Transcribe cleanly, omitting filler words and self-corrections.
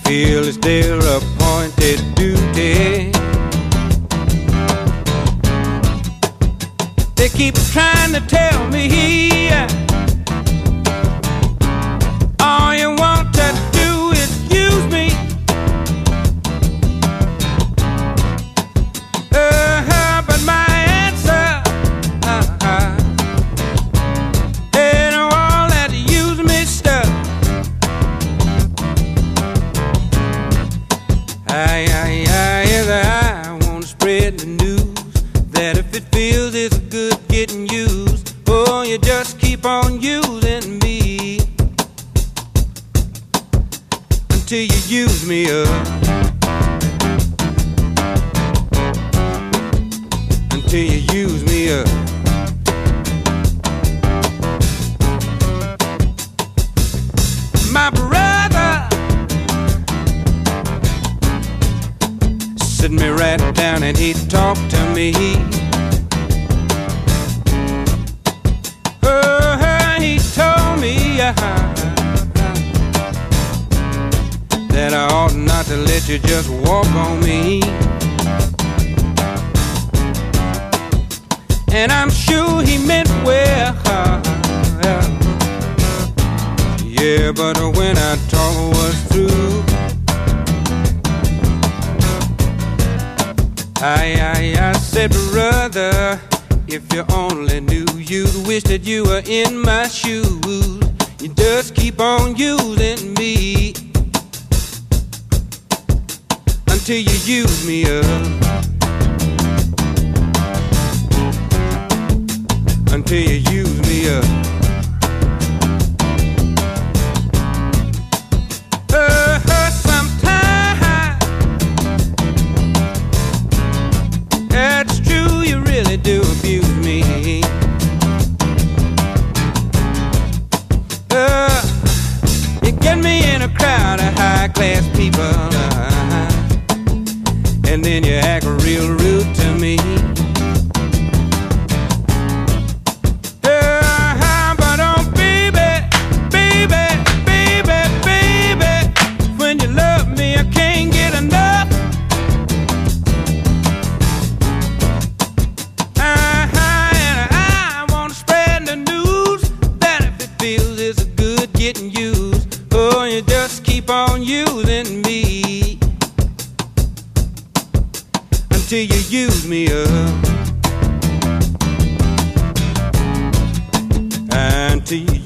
feel it's their appointed duty. They keep trying to tell me all you want to do is use me. But my answer ain't all that use me stuff. I want to spread the news that if it feels it's good getting used, oh, you just keep on using me until you use me up. Until you use me up. My brother sit me right down and he talked to me. He told me that I ought not to let you just walk on me. And I'm sure he meant well, yeah, but when our talk was through, I said, brother, if you only knew, you'd wish that you were in my shoes. You just keep on using me until you use me up. Until you use me up. Sometimes it's true, you really do abuse me. You get me in a crowd of high-class people, and then you act real rude to me. Using me until you use me up. Until you